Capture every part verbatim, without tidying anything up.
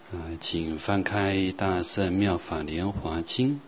啊，请翻开《大圣妙法莲华经》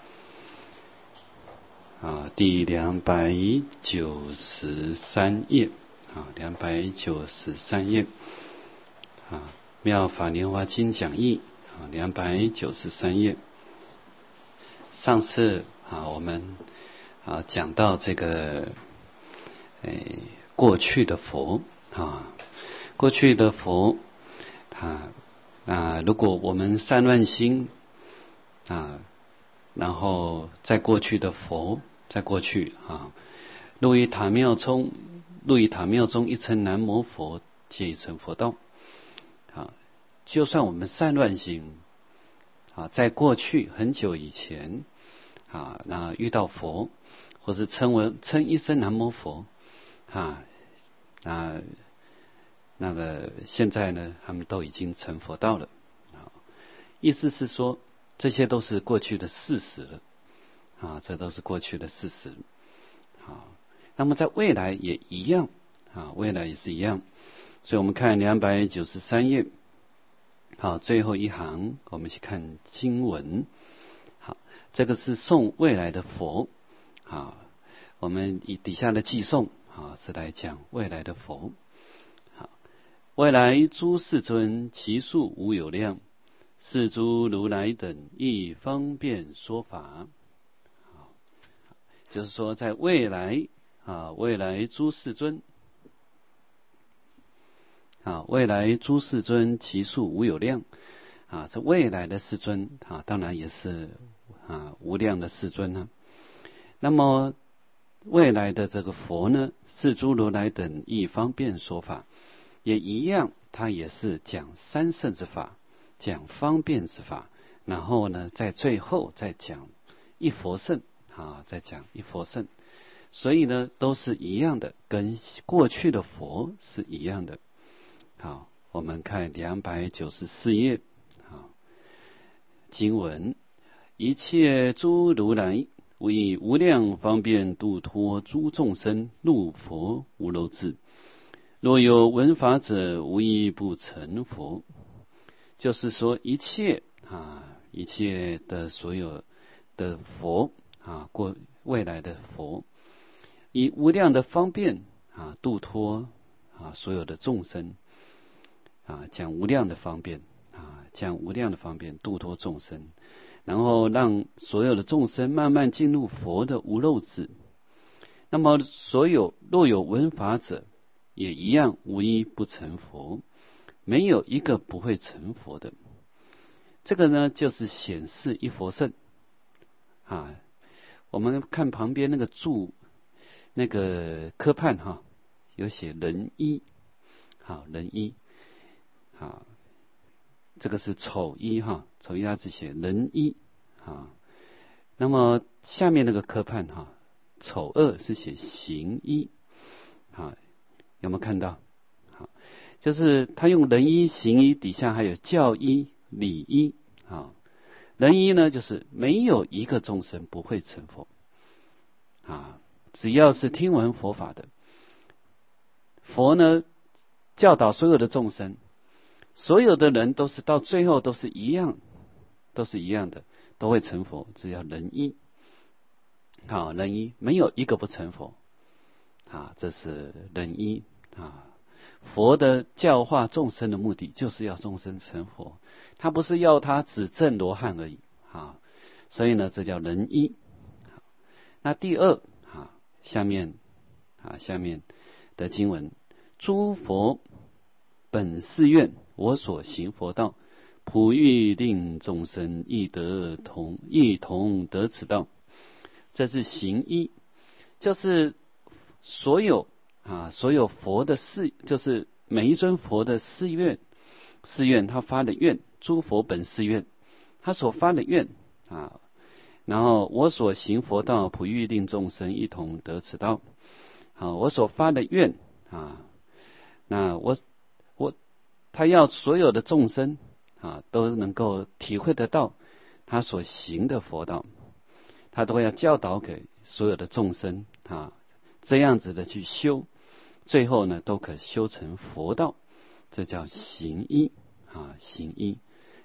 啊，第两百九十三页啊，两百九十三页啊，《妙法莲华经讲义》啊，两百九十三页。上次啊，我们啊讲到这个，诶，过去的佛啊，过去的佛，他。啊，如果我们散乱心啊，然后在过去的佛，在过去啊，路易塔庙中，路易塔庙中一称南无佛，皆一称佛道。啊，就算我们散乱心啊，在过去很久以前啊，那遇到佛，或是称为称一声南无佛啊，那。那个现在呢，他们都已经成佛道了，啊，意思是说，这些都是过去的事实了，啊，这都是过去的事实，啊，那么在未来也一样，啊，未来也是一样，所以我们看两百九十三页，好，最后一行，我们去看经文，好，这个是颂未来的佛，啊，我们以底下的寄颂，啊，是来讲未来的佛。未来诸世尊，其数无有量，是诸如来等亦方便说法。就是说，在未来啊，未来诸世尊啊，未来诸世尊，其数无有量啊。这未来的世尊啊，当然也是啊无量的世尊呢。那么未来的这个佛呢，是诸如来等亦方便说法。也一样，他也是讲三圣之法，讲方便之法，然后呢，在最后再讲一佛圣啊，再讲一佛圣，所以呢，都是一样的，跟过去的佛是一样的。好，我们看两百九十四页啊，经文：一切诸如来为无量方便度脱诸众生，入佛无漏智。若有闻法者，无一不成佛。就是说，一切啊，一切的所有的佛啊，过未来的佛，以无量的方便啊，度脱啊所有的众生啊，讲无量的方便啊，讲无量的方便度脱众生，然后让所有的众生慢慢进入佛的无漏智。那么，所有若有闻法者，也一样，无一不成佛，没有一个不会成佛的。这个呢，就是显示一佛圣啊。我们看旁边那个注，那个科判哈，有写人一，好人一，好，这个是丑一哈，丑一它是写人一啊。那么下面那个科判哈，丑二是写行一啊。有没有看到？好，就是他用人一、行一，底下还有教一、理一。啊，人一呢，就是没有一个众生不会成佛啊，只要是听闻佛法的佛呢，教导所有的众生，所有的人都是到最后都是一样，都是一样的，都会成佛。只要人一，好，人一没有一个不成佛啊，这是人一。啊，佛的教化众生的目的就是要众生成佛，他不是要他只证罗汉而已啊。所以呢，这叫人一。那第二啊，下面啊下面的经文：诸佛本誓愿，我所行佛道，普欲令众生亦得同亦同得此道。这是行一，就是所有。啊，所有佛的誓，就是每一尊佛的誓愿，誓愿他发的愿，诸佛本誓愿，他所发的愿啊，然后我所行佛道，普欲令众生一同得此道。好，我所发的愿啊，那我我他要所有的众生啊都能够体会得到他所行的佛道，他都要教导给所有的众生啊，这样子的去修。最后呢，都可修成佛道，这叫行一啊，行一。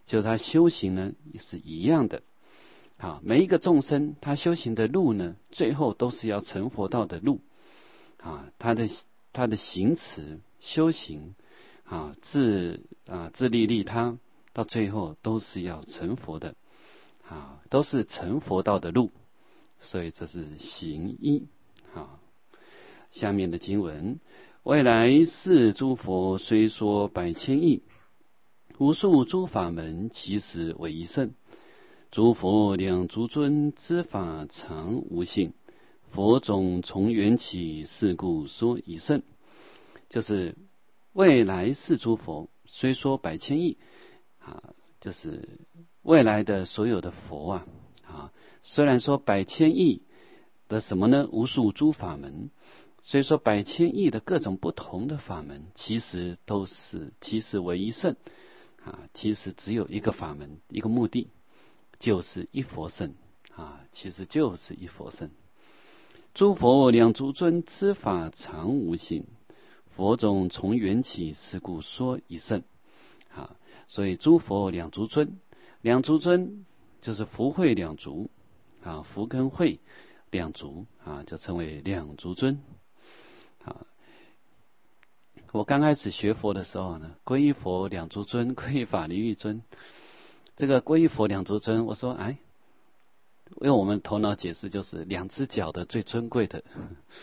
就他修行呢也是一样的。好，每一个众生他修行的路呢，最后都是要成佛道的路啊，他的他的行持修行啊，自啊自利利他，到最后都是要成佛的啊，都是成佛道的路，所以这是行义啊。下面的经文：未来世诸佛虽说百千亿，无数诸法门，其实为一圣。诸佛两足尊，知法常无性。佛种从缘起，是故说一圣。就是未来世诸佛虽说百千亿啊，就是未来的所有的佛啊啊，虽然说百千亿的什么呢？无数诸法门。所以说百千亿的各种不同的法门，其实都是其实为一圣啊，其实只有一个法门，一个目的。就是一佛圣啊，其实就是一佛圣。诸佛两足尊，知法常无性。佛种从缘起，是故说一圣啊。所以诸佛两足尊，两足尊就是福慧两足啊，福跟慧两足啊，就称为两足尊啊。我刚开始学佛的时候呢，皈依佛两足尊，皈依法离欲尊。这个皈依佛两足尊，我说哎，因为我们头脑解释就是两只脚的最尊贵的，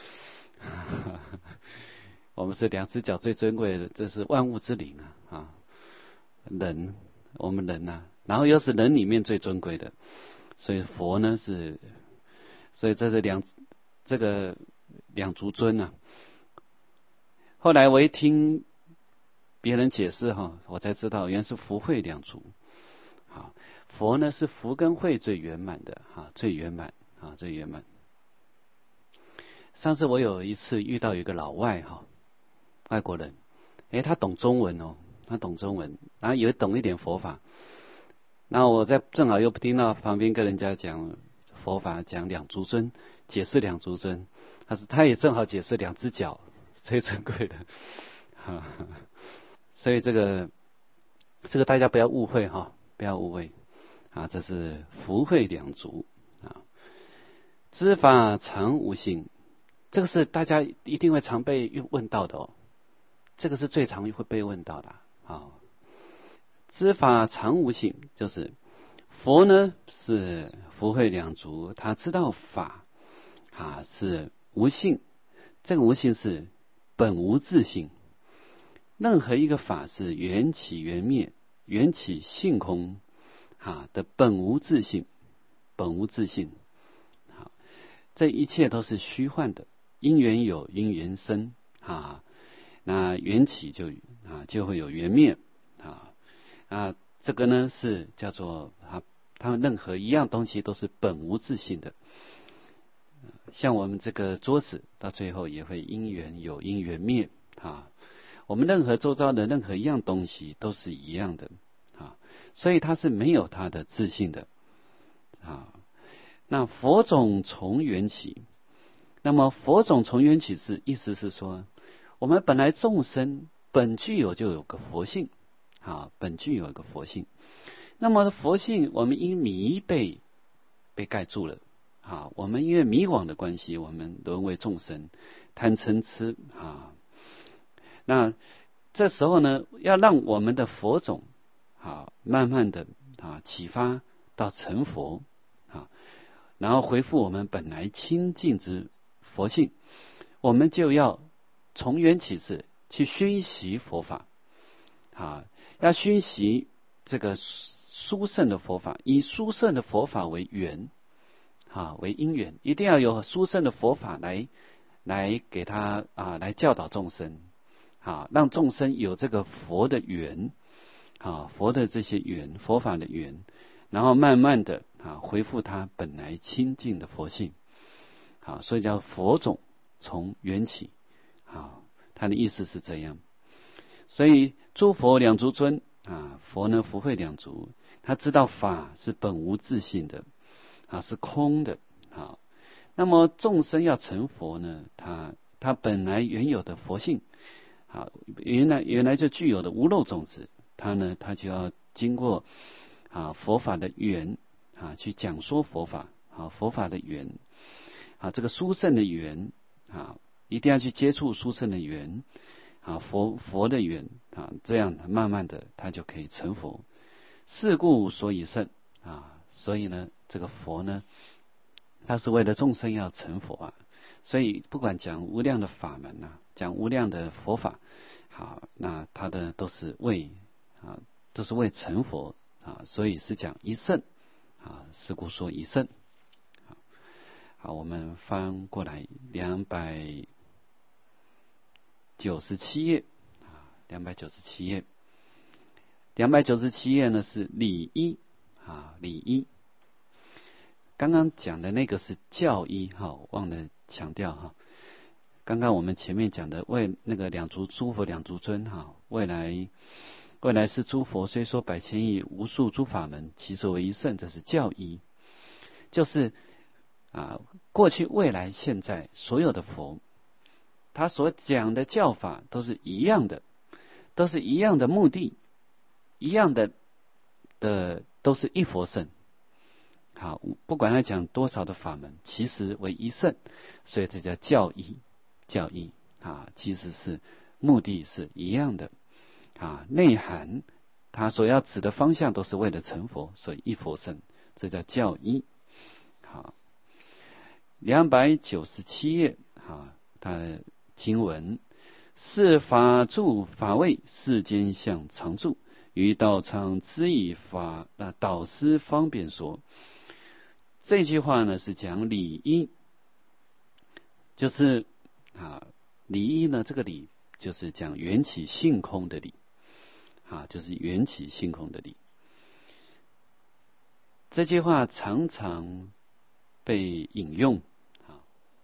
我们是两只脚最尊贵的，这是万物之灵啊啊，人，我们人啊，然后又是人里面最尊贵的，所以佛呢是，所以这是两这个两足尊啊。后来我一听别人解释哈，我才知道原来是福慧两足。啊，佛呢是福跟慧最圆满的啊，最圆满啊，最圆满。上次我有一次遇到一个老外哈，外国人，诶，他懂中文哦，他懂中文，然后也懂一点佛法。然后我在正好又听到旁边跟人家讲佛法，讲两足尊，解释两足尊，他是他也正好解释两只脚最珍贵的，哈哈，所以这个这个大家不要误会哈。不要误会啊，这是福慧两足啊。知法常无性，这个是大家一定会常被问到的哦。这个是最常会被问到的啊。知法常无性，就是佛呢是福慧两足，他知道法啊是无性，这个无性是本无自性，任何一个法是缘起缘灭。缘起性空啊的本无自性，本无自性，好，这一切都是虚幻的，因缘有，因缘生啊，那缘起就啊就会有缘灭啊啊，这个呢是叫做啊，他们任何一样东西都是本无自性的，像我们这个桌子到最后也会因缘有，因缘灭啊。我们任何周遭的任何一样东西都是一样的啊，所以它是没有它的自性的啊。那佛种从缘起，那么佛种从缘起是意思是说，我们本来众生本具有就有个佛性啊，本具有一个佛性。那么佛性我们因迷被被盖住了啊，我们因为迷惘的关系，我们沦为众生，贪嗔痴啊。那这时候呢，要让我们的佛种啊，慢慢的啊启发到成佛啊，然后恢复我们本来清净之佛性，我们就要从缘起智去熏习佛法啊，要熏习这个殊胜的佛法，以殊胜的佛法为缘啊，为因缘，一定要有殊胜的佛法来来给他啊，来教导众生。啊，让众生有这个佛的缘，啊，佛的这些缘，佛法的缘，然后慢慢的啊，恢复他本来清净的佛性，啊，所以叫佛种从缘起，啊，他的意思是这样。所以诸佛两足尊啊，佛呢福慧两足，他知道法是本无自性的，啊，是空的，啊，那么众生要成佛呢，他他本来原有的佛性。好，原来原来就具有的无漏种子他呢，他就要经过啊佛法的缘啊，去讲说佛法啊，佛法的缘啊，这个殊胜的缘啊，一定要去接触殊胜的缘啊，佛佛的缘啊，这样慢慢的他就可以成佛。是故所以胜啊，所以呢，这个佛呢，他是为了众生要成佛啊。所以不管讲无量的法门啊，讲无量的佛法，好，那他的都是为啊，都是为成佛啊，所以是讲一圣啊，是故说一圣。好，好，我们翻过来两百九十七页啊，两百九十七页，两百九十七页呢是礼一啊，礼一。刚刚讲的那个是教一哈，忘了强调哈。刚刚我们前面讲的为那个两足诸佛两足尊哈，未来未来是诸佛，虽说百千亿无数诸法门，其所为一圣，这是教一，就是啊过去未来现在所有的佛，他所讲的教法都是一样的，都是一样的目的，一样的的都是一佛圣。好，不管他讲多少的法门，其实为一圣，所以这叫教义。教义啊，其实是目的是一样的啊，内涵他所要指的方向都是为了成佛，所以一佛圣，这叫教义。好，两百九十七页啊，他的经文是法住法位，世间相常住，于道场之以法那导师方便说。这句话呢是讲理一，就是啊理一呢，这个理就是讲缘起性空的理啊，就是缘起性空的理。这句话常常被引用啊，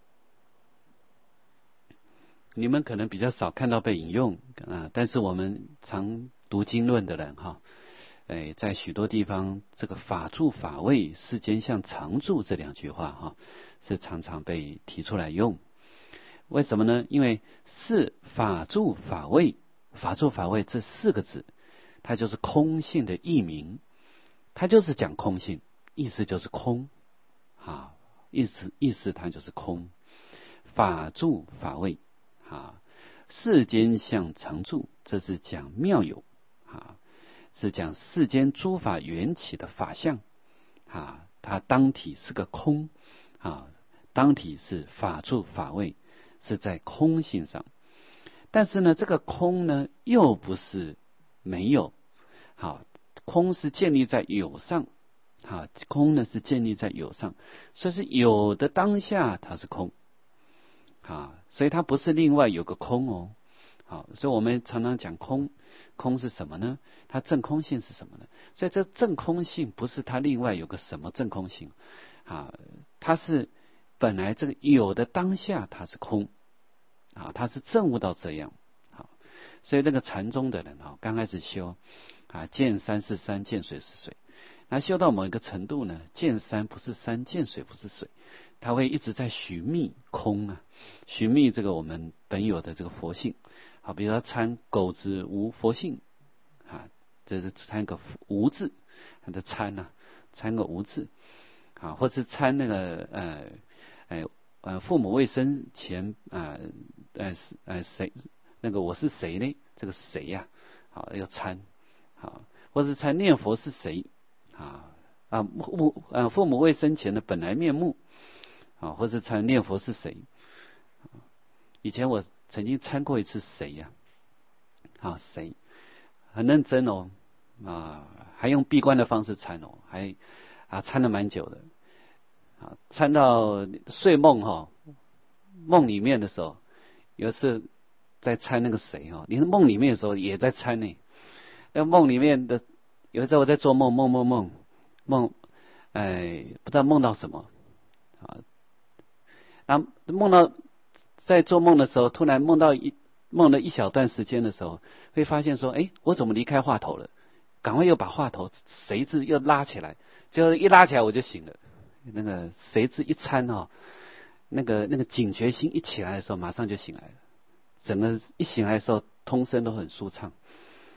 你们可能比较少看到被引用啊，但是我们常读经论的人哈。哎，在许多地方，这个法住法位，世间相常住这两句话哈，是常常被提出来用。为什么呢？因为是法住法位，法住法位这四个字，它就是空性的译名，它就是讲空性，意思就是空啊，意思意思它就是空。法住法位啊，世间相常住，这是讲妙有啊。是讲世间诸法缘起的法相啊，它当体是个空啊，当体是法住法位，是在空性上。但是呢，这个空呢又不是没有，好，空是建立在有上，啊，空呢是建立在有上，所以是有的当下它是空啊，所以它不是另外有个空哦。好，所以我们常常讲空，空是什么呢？它正空性是什么呢？所以这正空性不是它另外有个什么正空性啊，它是本来这个有的当下它是空啊，它是证悟到这样。好，所以那个禅宗的人啊，刚开始修啊，见山是山，见水是水，那修到某一个程度呢，见山不是山，见水不是水，他会一直在寻觅空啊，寻觅这个我们本有的这个佛性。好，比如说参狗子无佛性啊，这是参个无字，它的参呐，参个无字啊，或是参那个呃呃呃父母未生前啊呃呃谁那个我是谁呢？这个谁呀、啊？好，要参好，或是参念佛是谁啊啊父啊父母未生前的本来面目啊，或是参念佛是谁？以前我曾经参过一次谁呀、啊？啊，谁很认真哦，啊，还用闭关的方式参哦，还啊参了蛮久的，啊，参到睡梦哈、哦，梦里面的时候，有一次在参那个谁哈、哦，你梦里面的时候也在参呢，那梦里面的有一次我在做梦，梦梦梦梦，哎，不知道梦到什么啊，那梦到。在做梦的时候，突然梦到一梦了一小段时间的时候，会发现说，哎，我怎么离开话头了？赶快又把话头谁字又拉起来，就一拉起来我就醒了。那个谁字一参哦，那个那个警觉心一起来的时候，马上就醒来了。整个一醒来的时候，通身都很舒畅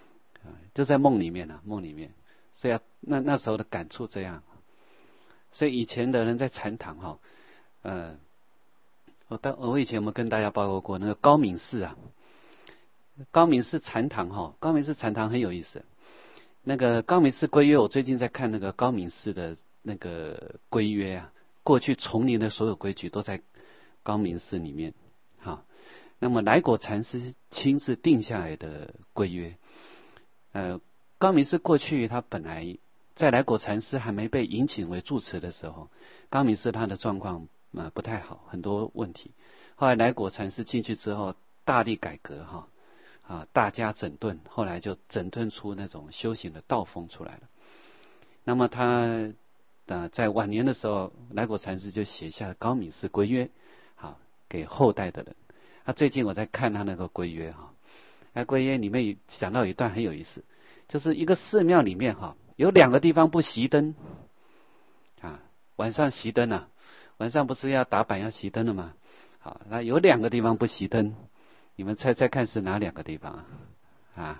就在梦里面啊，梦里面，所以啊，那那时候的感触这样。所以以前的人在禅堂哈，呃，我当我以前有没有跟大家报告过那个高敏寺啊？高敏寺禅堂哈，高敏寺禅堂很有意思。那个高敏寺规约，我最近在看那个高敏寺的那个规约啊，过去丛林的所有规矩都在高敏寺里面。好，那么来果禅师亲自定下来的规约。呃，高敏寺过去他本来在来果禅师还没被引请为住持的时候，高敏寺他的状况呃不太好，很多问题。后来来果禅师进去之后，大力改革哈。啊，大家整顿，后来就整顿出那种修行的道风出来了。那么他呃在晚年的时候，来果禅师就写下高敏寺规约，好给后代的人。那、啊、最近我在看他那个规约哈，那规约里面讲到一段很有意思，就是一个寺庙里面哈有两个地方不熄灯啊，晚上熄灯啊，晚上不是要打板要熄灯了吗？好，那有两个地方不熄灯。你们猜猜看是哪两个地方啊？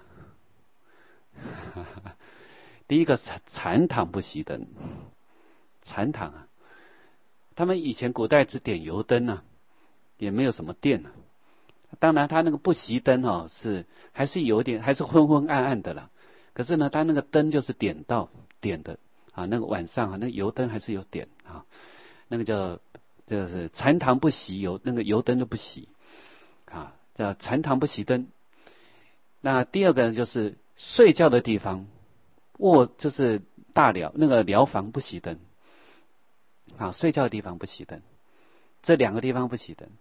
啊第一个禅禅堂不熄灯，禅堂啊，他们以前古代只点油灯啊，也没有什么电啊。当然，他那个不熄灯哦，是还是有点，还是昏昏暗暗的啦。可是呢，他那个灯就是点到点的啊，那个晚上啊，那油灯还是有点啊，那个叫就是禅堂不熄油，那个油灯都不熄啊。叫禅堂不熄灯。那第二个就是睡觉的地方，卧就是大寮那个寮房不熄灯，啊，睡觉的地方不熄灯，这两个地方不熄灯。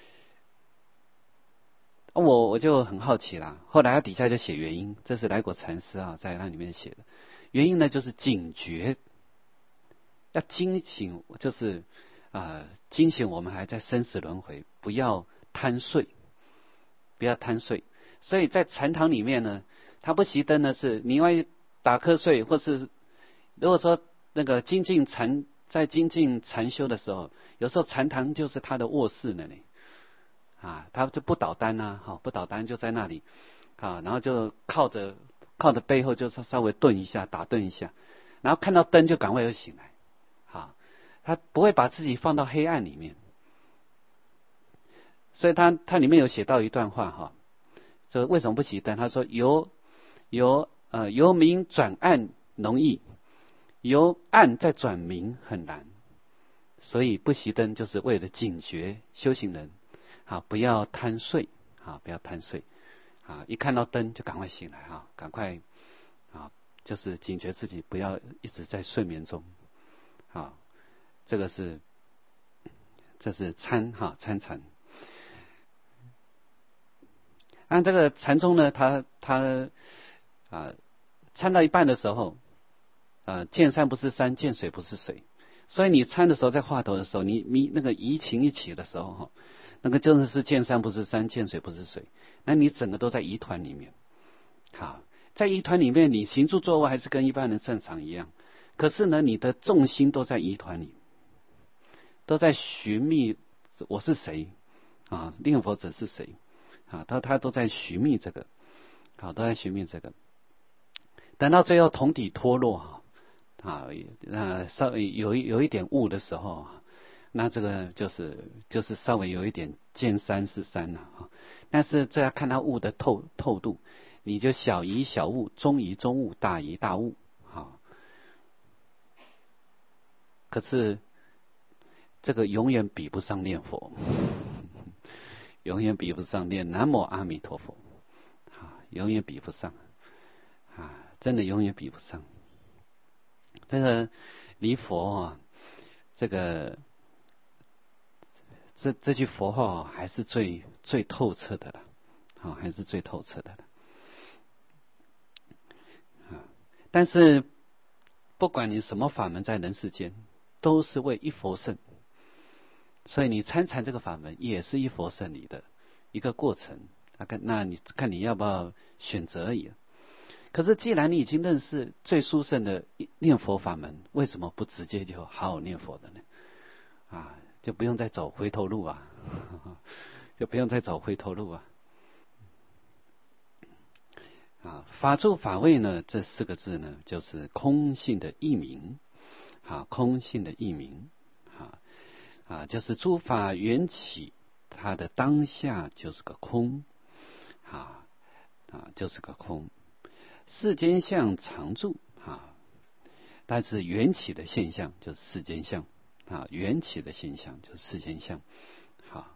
我我就很好奇啦，后来他底下就写原因，这是来果禅师啊在那里面写的原因呢，就是警觉，要惊醒，就是啊、呃、惊醒我们还在生死轮回，不要贪睡。不要贪睡，所以在禅堂里面呢，他不熄灯呢，是你万一打瞌睡，或是如果说那个精进禅在精进禅修的时候，有时候禅堂就是他的卧室呢，啊，他就不倒单啊，好不倒单就在那里啊，然后就靠着靠着背后就稍微顿一下，打顿一下，然后看到灯就赶快又醒来，好，他不会把自己放到黑暗里面。所以他他里面有写到一段话哈，说为什么不熄灯？他说由由呃由明转暗容易，由暗再转明很难，所以不熄灯就是为了警觉修行人，啊不要贪睡啊不要贪睡啊，一看到灯就赶快醒来啊，赶快啊就是警觉自己不要一直在睡眠中啊，这个是这是参哈参禅。按这个禅宗呢，他他啊参到一半的时候，啊见山不是山，见水不是水，所以你参的时候，在话头的时候，你你那个移情一起的时候哈，那个真的是见山不是山，见水不是水，那你整个都在疑团里面。好，在疑团里面，你行住坐卧还是跟一般人正常一样，可是呢，你的重心都在疑团里，都在寻觅我是谁啊，念佛者是谁。啊，他他都在寻觅这个，好，都在寻觅这个。等到最后同体脱落哈，啊，呃，稍微有一有一点悟的时候，那这个就是就是稍微有一点见山是山了啊。但是这要看他悟的透透度，你就小疑小悟，中疑中悟，大疑大悟，好。可是这个永远比不上念佛。永远比不上念南无阿弥陀佛，啊，永远比不上，啊，真的永远比不上。这个离佛啊，这个这这句佛号还是最最透彻的了，啊，还是最透彻的了。啊，但是不管你什么法门在人世间，都是为一佛圣。所以你参禅这个法门也是一佛圣理的一个过程，那你看你要不要选择而已。可是既然你已经认识最殊胜的念佛法门，为什么不直接就好好念佛的呢？啊，就不用再走回头路啊，就不用再走回头路啊。 啊，法住法位呢，这四个字呢，就是空性的译名。啊，空性的译名。啊啊，就是诸法缘起，它的当下就是个空。啊啊，就是个空。世间相常住。啊，但是缘起的现象就是世间相。啊，缘起的现象就是世间相。好，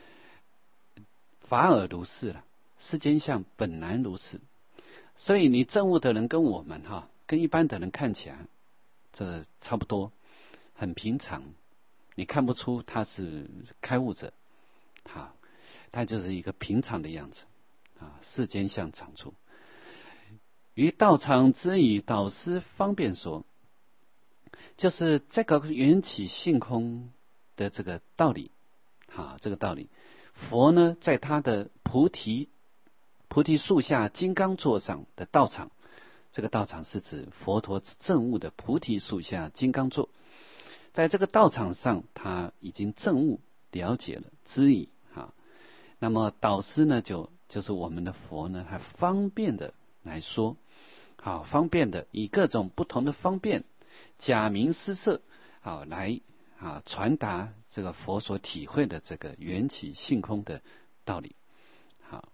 法尔如是了，世间相本来如是。所以你证悟的人跟我们哈，跟一般的人看起来，这差不多，很平常，你看不出他是开悟者，好，他就是一个平常的样子啊。世间相常住，于道场之以导师方便说，就是这个缘起性空的这个道理，啊，这个道理，佛呢在他的菩提菩提树下金刚座上的道场，这个道场是指佛陀证悟的菩提树下金刚座，在这个道场上他已经证悟了解了知矣啊。那么导师呢，就就是我们的佛呢，还方便的来说，好，方便的以各种不同的方便假名施设，好来啊传达这个佛所体会的这个缘起性空的道理。好，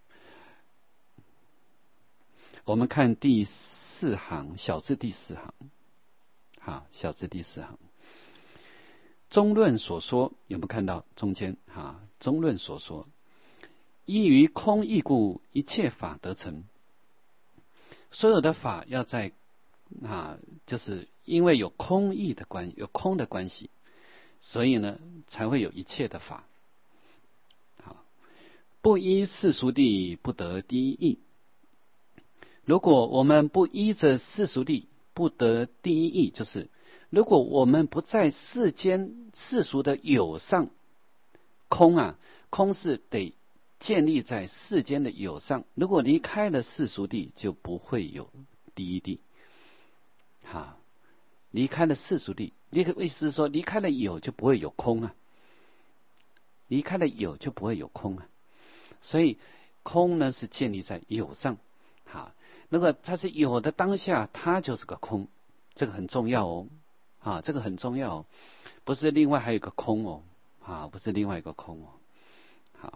我们看第四行小字第四行，好，小字第四行，中论所说，有没有看到中间啊？中论所说，依于空义故，一切法得成。所有的法要在啊，就是因为有空义的关，有空的关系，所以呢，才会有一切的法。好，不依世俗谛，不得第一义。如果我们不依着世俗谛，不得第一义，就是如果我们不在世间世俗的有上，空啊，空是得建立在世间的有上。如果离开了世俗谛，就不会有第一谛。好，离开了世俗谛，那个意思是说，离开了有就不会有空啊，离开了有就不会有空啊。所以空呢是建立在有上。好，那个它是有的当下，它就是个空，这个很重要哦。啊，这个很重要哦，不是另外还有一个空哦。啊，不是另外一个空哦。好，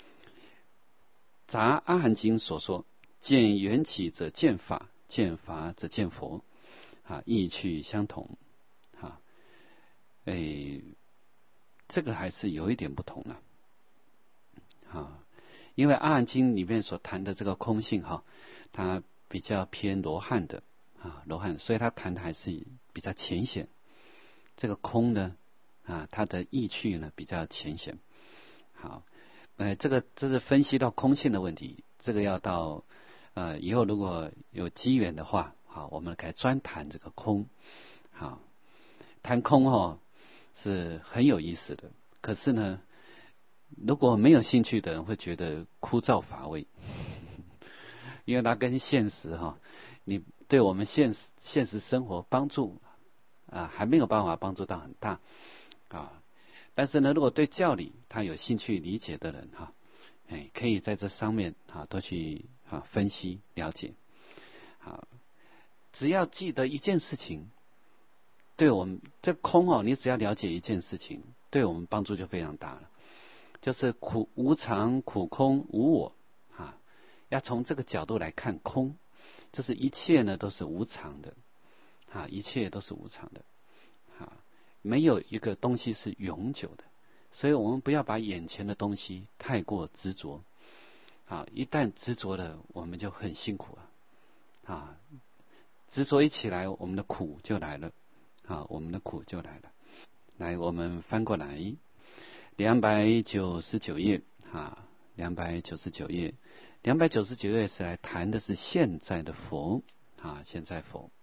杂阿含经所说，见缘起者见法，见法者见佛，啊，意趣相同。啊，诶，这个还是有一点不同的。啊，因为阿含经里面所谈的这个空性哈，它比较偏罗汉的啊，罗汉，所以他谈的还是比较浅显。这个空呢，啊，它的意趣呢比较浅显。好，呃，这个这是分析到空性的问题，这个要到呃以后如果有机缘的话，好，我们可以专谈这个空。好，谈空哦是很有意思的，可是呢，如果没有兴趣的人会觉得枯燥乏味，因为它跟现实哈，你对我们现实现实生活帮助啊还没有办法帮助到很大啊。但是呢，如果对教理他有兴趣理解的人哈，哎，可以在这上面啊多去啊分析了解。好，只要记得一件事情，对我们这空哦，你只要了解一件事情，对我们帮助就非常大了。就是苦无常、苦空、无我啊，要从这个角度来看空，就是一切呢都是无常的啊，一切都是无常的啊。没有一个东西是永久的，所以我们不要把眼前的东西太过执着啊！一旦执着了，我们就很辛苦啊！啊，执着一起来，我们的苦就来了啊！我们的苦就来了。来，我们翻过来，两百九十九页啊，两百九十九页，两百九十九页是来谈的是现在的佛啊，现在佛。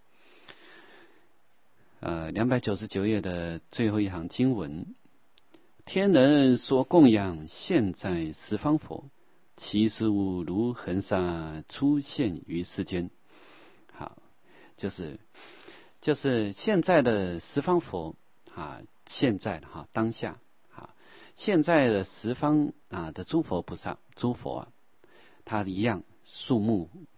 呃，两百九十九页的最后一行经文：天人所供养现在十方佛，其事物如恒沙出现于世间。好，就是就是现在的十方佛啊，现在哈当下啊，现在的十方啊的诸佛菩萨诸佛啊，他一样数目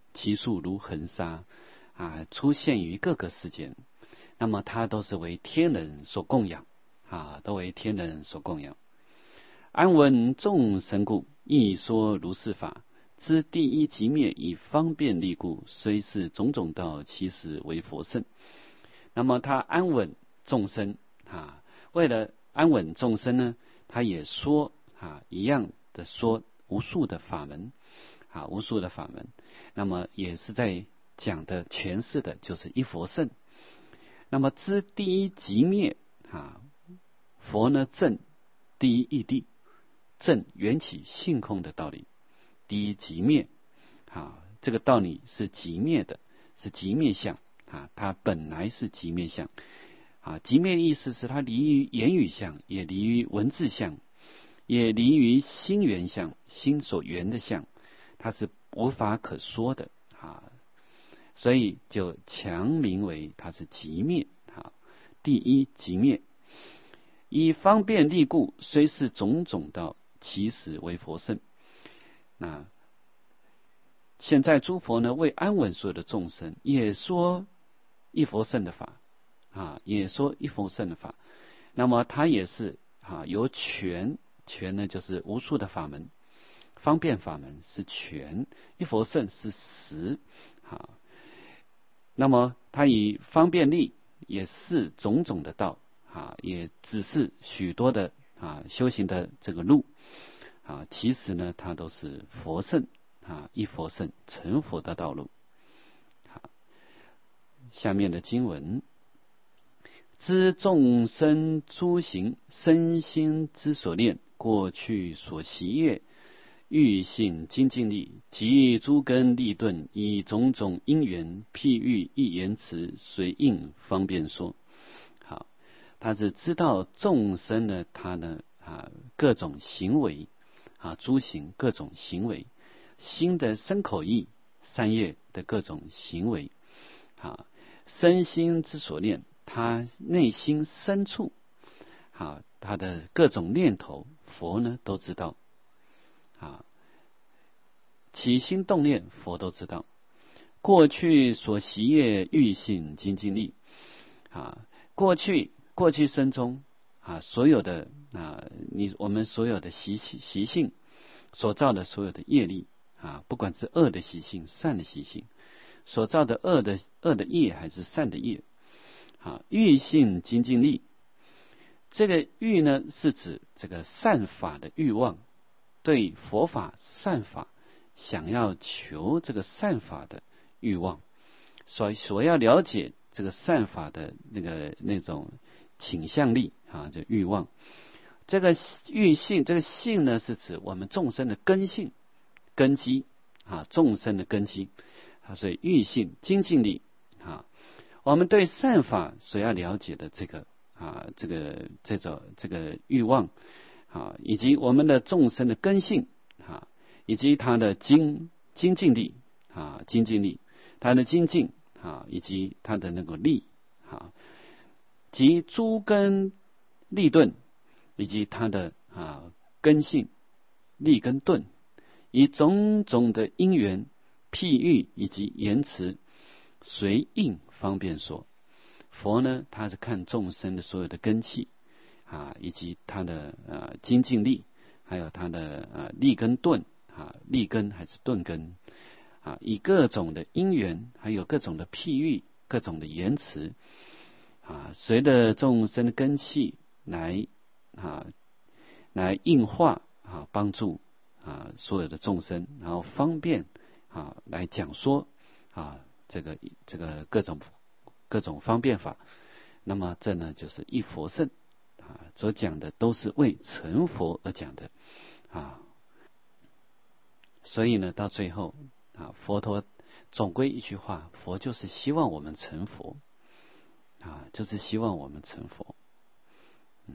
其数如恒沙啊，出现于各个世间。那么它都是为天人所供养啊，都为天人所供养。安闻众生故，亦说如是法。知第一即灭，以方便利故，虽是种种道，其实为佛圣。那么他安稳众生啊，为了安稳众生呢，他也说啊，一样的说无数的法门啊，无数的法门。那么也是在讲的诠释的就是一佛圣。那么知第一即灭啊，佛呢证第一义谛，证缘起性空的道理。第一即灭啊，这个道理是即灭的，是即灭相啊，它本来是即灭相啊。即灭的意思是它离于言语相，也离于文字相，也离于心缘相，心所缘的相，它是无法可说的啊。所以就强名为它是即灭啊。第一即灭，以方便利故，虽是种种道，其实为佛圣。那现在诸佛呢，为安稳所有的众生，也说一佛圣的法啊，也说一佛圣的法。那么它也是啊，由权权呢，就是无数的法门，方便法门是权，一佛圣是实啊。那么它以方便力，也是种种的道啊，也只是许多的啊修行的这个路。啊，其实呢，它都是佛圣啊，一佛圣成佛的道路。好，下面的经文：知众生诸行，身心之所念，过去所习业，欲性精进力，及诸根利钝，以种种因缘譬喻一言辞，随应方便说。好，他是知道众生呢，他呢啊各种行为。啊，诸行各种行为，心的身口意三业的各种行为，啊，身心之所念，他内心深处，啊，他的各种念头，佛呢都知道，啊，起心动念，佛都知道。过去所习业，欲性精进力，啊，过去过去生中。啊，所有的啊，你我们所有的习习性所造的所有的业力啊，不管是恶的习性、善的习性，所造的恶的恶的业还是善的业，啊，欲性精进力，这个欲呢是指这个善法的欲望，对佛法善法想要求这个善法的欲望，所所要了解这个善法的那个那种倾向力啊，就欲望。这个欲性，这个性呢，是指我们众生的根性、根基啊，众生的根基啊，所以欲性精进力啊，我们对善法所要了解的这个啊，这个这种这个欲望啊，以及我们的众生的根性啊，以及它的精精进力啊，精进力，它的精进啊，以及它的那个力啊。及诸根利钝，以及它的啊根性利跟钝，以种种的因缘譬喻以及言辞，随应方便说。佛呢，他是看众生的所有的根器啊，以及他的啊精进力，还有他的啊利跟钝啊，利根还是钝根啊，以各种的因缘，还有各种的譬喻，各种的言辞。啊，随着众生的根器来啊，来应化啊，帮助啊所有的众生，然后方便啊来讲说啊这个这个各种各种方便法。那么这呢就是一佛圣啊所讲的都是为成佛而讲的啊。所以呢到最后啊，佛陀总归一句话，佛就是希望我们成佛。啊，就是希望我们成佛。嗯，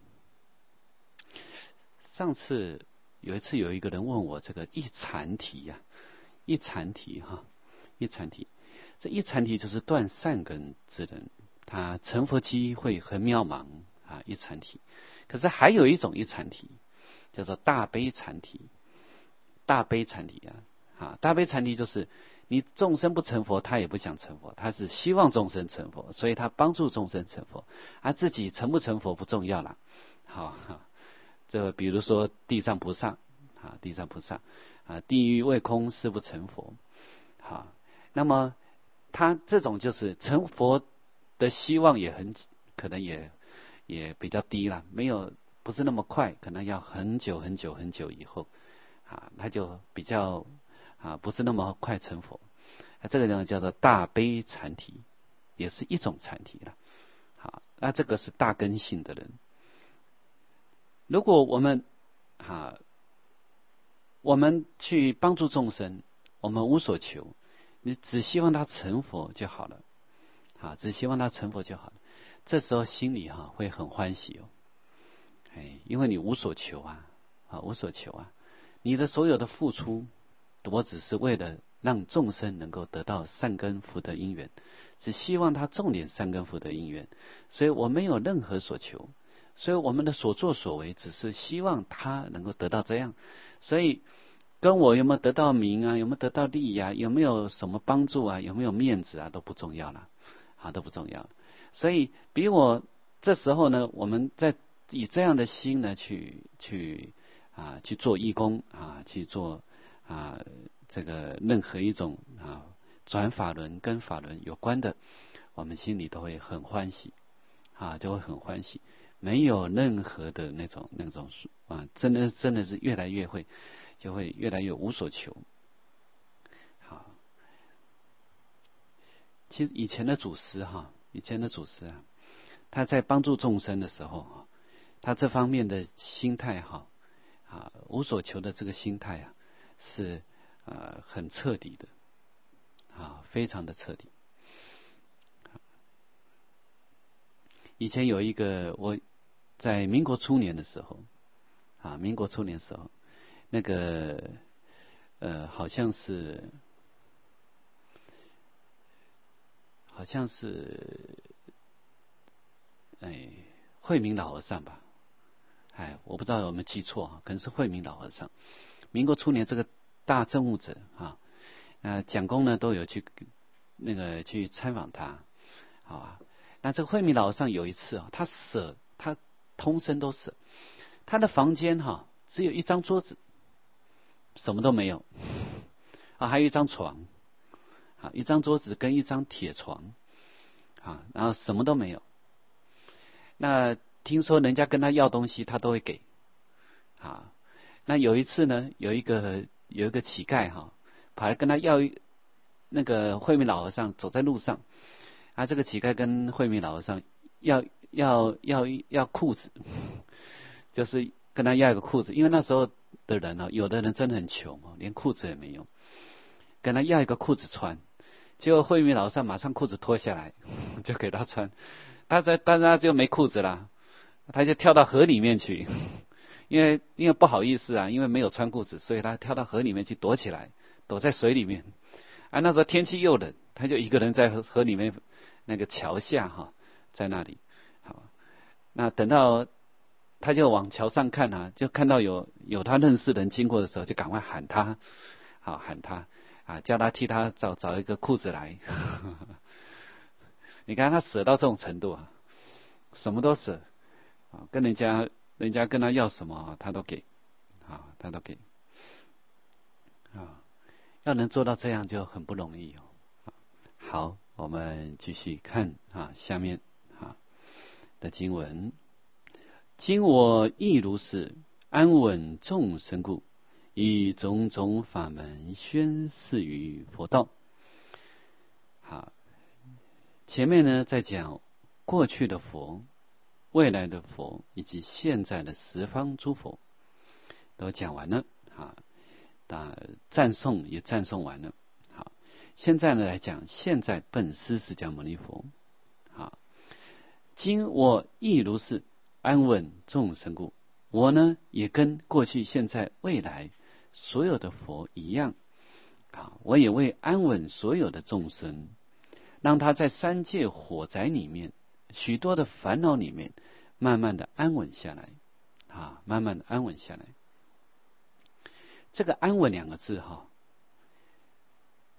上次有一次有一个人问我这个一禅题呀、啊，一禅题哈，一禅题，这一禅题就是断善根之人，他成佛机会很渺茫啊，一禅题。可是还有一种一禅题，叫做大悲禅题。大悲禅题啊，啊，大悲禅题就是你众生不成佛，他也不想成佛，他是希望众生成佛，所以他帮助众生成佛，而自己成不成佛不重要了。好，这比如说地藏菩萨啊，地藏菩萨啊，地狱未空誓不成佛。好，那么他这种就是成佛的希望也很可能也也比较低了，没有不是那么快，可能要很久很久很久以后啊，他就比较啊不是那么快成佛。这个呢叫做大悲禅体，也是一种禅体了。好，那这个是大根性的人。如果我们啊，我们去帮助众生，我们无所求，你只希望他成佛就好了，啊，只希望他成佛就好了。这时候心里哈、啊、会很欢喜哦，哎，因为你无所求啊，啊，无所求啊，你的所有的付出，我只是为了让众生能够得到善根福德因缘，只希望他种点善根福德因缘，所以我没有任何所求。所以我们的所作所为只是希望他能够得到这样，所以跟我有没有得到名啊，有没有得到利啊，有没有什么帮助啊，有没有面子啊，都不重要了，啊，都不重要。所以比我这时候呢，我们在以这样的心呢去去啊去做义工啊，去做啊这个任何一种啊转法轮跟法轮有关的，我们心里都会很欢喜啊，就会很欢喜。没有任何的那种那种啊，真的真的是越来越会，就会越来越无所求。好，其实以前的祖师哈，以前的祖师啊，他在帮助众生的时候啊，他这方面的心态哈啊，无所求的这个心态啊，是呃很彻底的啊，非常的彻底。以前有一个我。在民国初年的时候，啊，民国初年的时候，那个呃，好像是，好像是，哎，慧明老和尚吧，哎，我不知道有没有记错啊，可能是慧明老和尚。民国初年这个大政务者啊，呃，蒋公呢都有去那个去参访他，好啊。那这个慧明老和尚有一次啊，他舍他。通身都是，他的房间哈、啊、只有一张桌子，什么都没有啊，还有一张床啊，一张桌子跟一张铁床啊，然后什么都没有。那听说人家跟他要东西，他都会给啊。那有一次呢，有一个有一个乞丐哈、啊，跑来跟他要一那个慧明老和尚走在路上啊，这个乞丐跟慧明老和尚要。要要要裤子，就是跟他要一个裤子，因为那时候的人呢、啊，有的人真的很穷哦，连裤子也没有，跟他要一个裤子穿，结果慧明老和尚马上裤子脱下来就给他穿，他在但是他就没裤子啦，他就跳到河里面去，因为因为不好意思啊，因为没有穿裤子，所以他跳到河里面去躲起来，躲在水里面。啊，那时候天气又冷，他就一个人在河河里面那个桥下哈、啊，在那里。好，那等到他就往桥上看啊，就看到有有他认识的人经过的时候，就赶快喊他，好喊他啊，叫他替他找找一个裤子来。你看他舍到这种程度啊，什么都舍啊，跟人家人家跟他要什么他都给啊，他都给啊，要能做到这样就很不容易哦。好，我们继续看啊，下面啊。的经文，今我亦如是，安稳众生故，以种种法门宣示于佛道。好，前面呢在讲过去的佛、未来的佛以及现在的十方诸佛都讲完了啊，那赞颂也赞颂完了。好，现在呢来讲现在本师释迦牟尼佛。好。今我亦如是，安稳众生故。我呢，也跟过去、现在、未来所有的佛一样啊，我也为安稳所有的众生，让他在三界火灾里面、许多的烦恼里面，慢慢的安稳下来啊，慢慢的安稳下来。这个安稳两个字哈，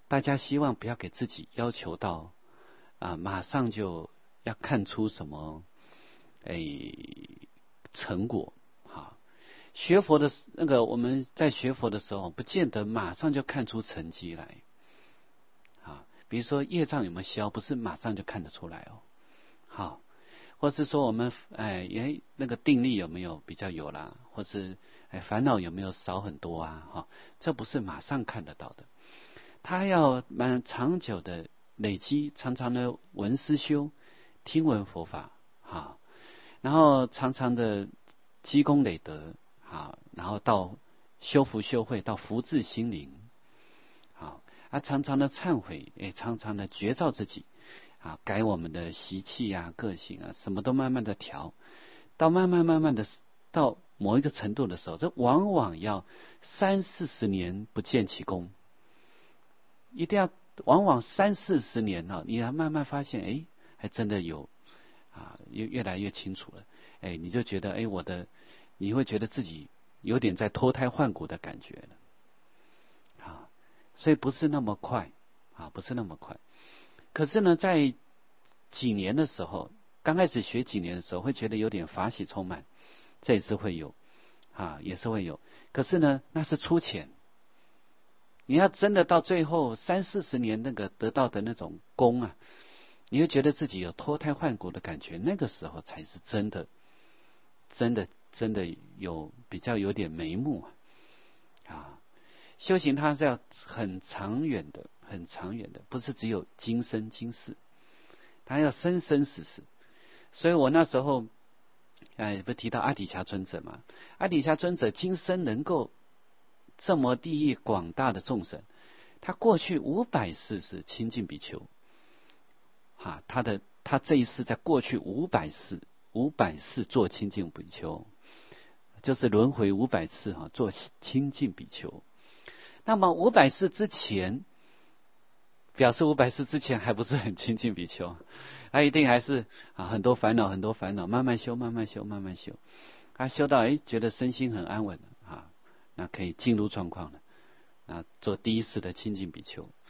大家希望不要给自己要求到啊，马上就要看出什么哎成果。好，学佛的那个我们在学佛的时候，不见得马上就看出成绩来。啊，比如说业障有没有消，不是马上就看得出来哦。好，或是说我们哎哎那个定力有没有比较有啦，或是哎烦恼有没有少很多啊？哈，这不是马上看得到的，他要蛮长久的累积，常常的闻思修，听闻佛法，好，然后常常的积功累德，好，然后到修福修慧，到福至心灵，好，啊，常常的忏悔，也常常的觉照自己。啊，改我们的习气啊、个性啊，什么都慢慢的调，到慢慢慢慢的到某一个程度的时候，这往往要三四十年不见其功，一定要往往三四十年啊，你还慢慢发现，哎，还真的有啊，越越来越清楚了，哎，你就觉得，哎，我的，你会觉得自己有点在脱胎换骨的感觉了，啊，所以不是那么快啊，不是那么快。可是呢，在几年的时候，刚开始学几年的时候，会觉得有点法喜充满，这也是会有啊，也是会有。可是呢，那是初浅。你要真的到最后三四十年那个得到的那种功啊，你会觉得自己有脱胎换骨的感觉，那个时候才是真的，真的真的有比较有点眉目啊。啊，修行它是要很长远的。很长远的，不是只有今生今世，他要生生世世。所以我那时候，哎，不提到阿底峡尊者嘛？阿底峡尊者今生能够这么利益广大的众生，他过去五百世是亲近比丘，哈，他的他这一世在过去五百世，五百世做亲近比丘，就是轮回五百次哈，做亲近比丘。那么五百世之前。表示五百世之前还不是很亲近比丘，他一定还是啊很多烦恼，很多烦恼，慢慢修，慢慢修，慢慢修，他修到哎觉得身心很安稳啊，那可以进入状况了，啊做第一世的亲近比丘，